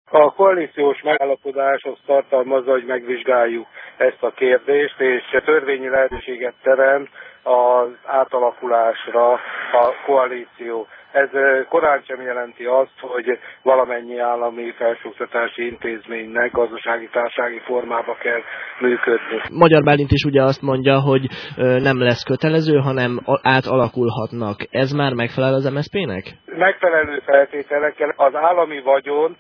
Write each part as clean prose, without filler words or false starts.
A koalíciós megállapodás azt tartalmazza, hogy megvizsgáljuk ezt a kérdést, és törvényi lehetőséget teremt az átalakulásra a koalíció. Ez korán sem jelenti azt, hogy valamennyi állami felsőoktatási intézménynek gazdasági társasági formába kell működni. Magyar Bálint is ugye azt mondja, hogy nem lesz kötelező, hanem átalakulhatnak. Ez már megfelel az MSZP-nek? Megfelelő feltételekkel az állami vagyont,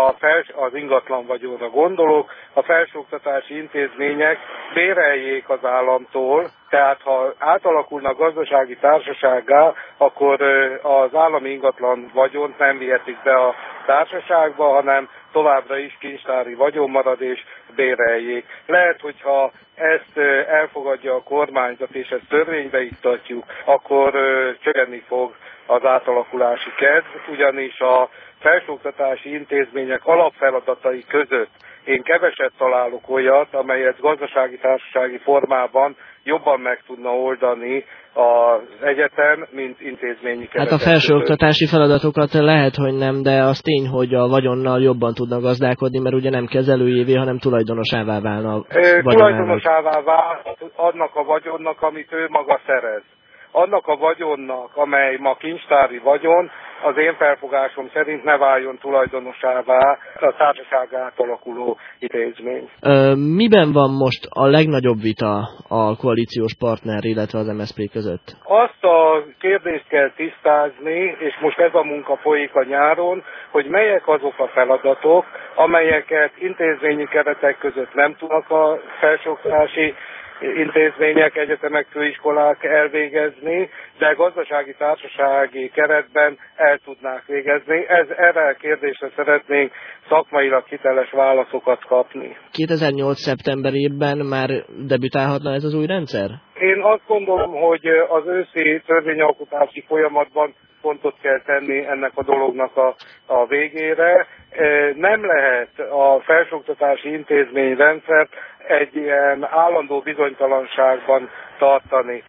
az ingatlan vagyonra gondolok, a felsőoktatási intézmények béreljék az államtól, tehát ha átalakulnak gazdasági társasággá, akkor az állami ingatlan vagyont nem vihetik be a társaságba, hanem továbbra is kincstári vagyon marad és béreljék. Lehet, hogyha ezt elfogadja a kormányzat és ezt törvénybe iktatjuk, akkor csökkenni fog az átalakulási kedv, ugyanis a felsőoktatási intézmények alapfeladatai között én keveset találok olyat, amelyet gazdasági társasági formában jobban meg tudna oldani az egyetem, mint intézményi keretek. Hát a felsőoktatási feladatokat lehet, hogy nem, de az tény, hogy a vagyonnal jobban tudnak gazdálkodni, mert ugye nem kezelőjévé, hanem tulajdonosává válna. Tulajdonosává válhat annak a vagyonnak, amit ő maga szerez. Annak a vagyonnak, amely ma kincstári vagyon, az én felfogásom szerint ne váljon tulajdonosává a társaság átalakuló intézmény. Miben van most a legnagyobb vita a koalíciós partner, illetve az MSZP között? Azt a kérdést kell tisztázni, és most ez a munka folyik a nyáron, hogy melyek azok a feladatok, amelyeket intézményi keretek között nem tudnak a felsőoktatási intézmények, egyetemek, főiskolák elvégezni, de gazdasági társasági keretben el tudnák végezni. Erre a kérdésre szeretnénk szakmailag hiteles válaszokat kapni. 2008. szeptemberében már debütálhatna ez az új rendszer? Én azt gondolom, hogy az őszi törvényalkotási folyamatban pontot kell tenni ennek a dolognak a végére. Nem lehet a felsőoktatási intézményrendszert egy ilyen állandó bizonytalanságban tartani.